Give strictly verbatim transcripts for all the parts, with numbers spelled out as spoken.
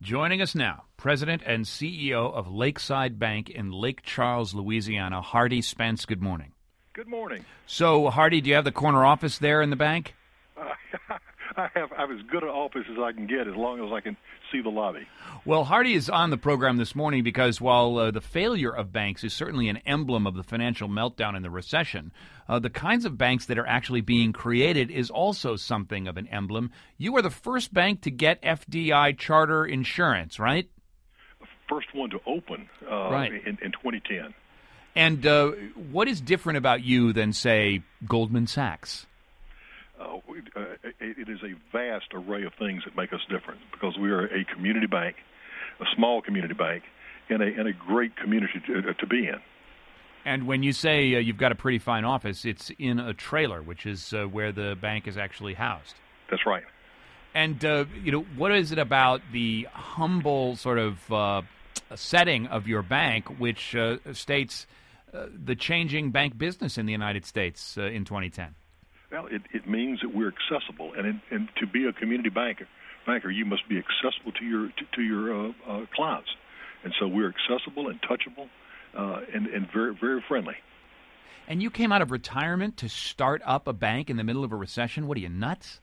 Joining us now, President and C E O of Lakeside Bank in Lake Charles, Louisiana, Hardy Spence. Good morning. Good morning. So, Hardy, do you have the corner office there in the bank? Uh, I have, I have as good an office as I can get as long as I can see the lobby. Well, Hardy is on the program this morning because while uh, the failure of banks is certainly an emblem of the financial meltdown and the recession, uh, the kinds of banks that are actually being created is also something of an emblem. You are the first bank to get F D I charter insurance, right? First one to open uh, right. in, in twenty ten. And uh, what is different about you than, say, Goldman Sachs? Uh, uh, it is a vast array of things that make us different because we are a community bank, a small community bank, and a, and a great community to, to be in. And when you say uh, you've got a pretty fine office, it's in a trailer, which is uh, where the bank is actually housed. That's right. And, uh, you know, what is it about the humble sort of uh, setting of your bank which uh, states uh, the changing bank business in the United States uh, in twenty ten? Well, it, it means that we're accessible, and it, and to be a community banker, banker, you must be accessible to your to, to your uh, uh, clients, and so we're accessible and touchable, uh, and and very very friendly. And you came out of retirement to start up a bank in the middle of a recession. What are you, nuts?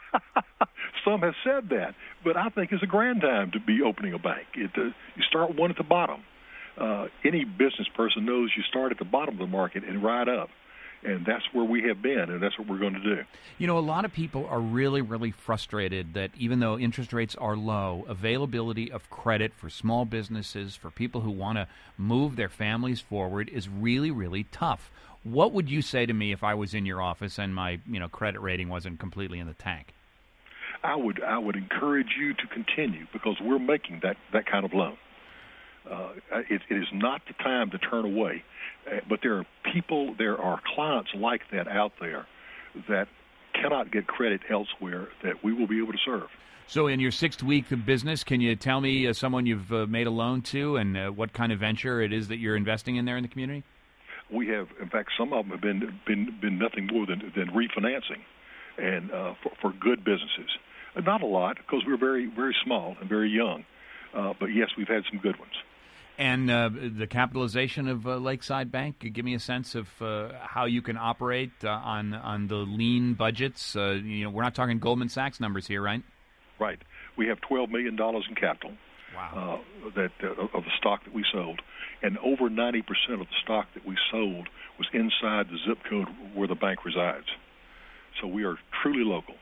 Some have said that, but I think it's a grand time to be opening a bank. It, uh, you start one at the bottom. Uh, any business person knows you start at the bottom of the market and ride up. And that's where we have been, and that's what we're going to do. You know, a lot of people are really, really frustrated that even though interest rates are low, availability of credit for small businesses, for people who want to move their families forward, is really, really tough. What would you say to me if I was in your office and my, you know, credit rating wasn't completely in the tank? I would I would encourage you to continue because we're making that, that kind of loan. Uh, it, it is not the time to turn away, uh, but there are people, there are clients like that out there that cannot get credit elsewhere that we will be able to serve. So in your sixth week of business, can you tell me uh, someone you've uh, made a loan to and uh, what kind of venture it is that you're investing in there in the community? We have, in fact, some of them have been been, been nothing more than, than refinancing and uh, for, for good businesses. Uh, not a lot because we're very, very small and very young, uh, but yes, we've had some good ones. And uh, the capitalization of uh, Lakeside Bank, give me a sense of uh, how you can operate uh, on on the lean budgets. Uh, you know, we're not talking Goldman Sachs numbers here, right? Right. We have twelve million dollars in capital. Wow. Uh, that uh, of the stock that we sold, and over ninety percent of the stock that we sold was inside the zip code where the bank resides. So we are truly local.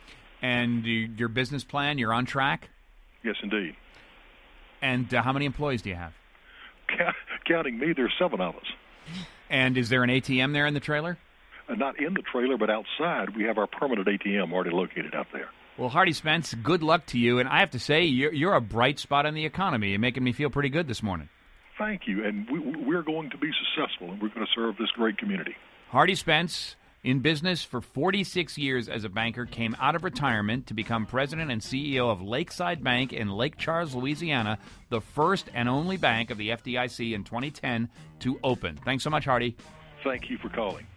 And your business plan, you're on track? Yes, indeed. And uh, how many employees do you have? Counting me, there's seven of us. And is there an A T M there in the trailer? Uh, not in the trailer, but outside. We have our permanent A T M already located out there. Well, Hardy Spence, good luck to you. And I have to say, you're, you're a bright spot in the economy. You're making me feel pretty good this morning. Thank you. And we, we're going to be successful, and we're going to serve this great community. Hardy Spence, in business for forty-six years as a banker, came out of retirement to become president and C E O of Lakeside Bank in Lake Charles, Louisiana, the first and only bank of the F D I C in twenty ten to open. Thanks so much, Hardy. Thank you for calling.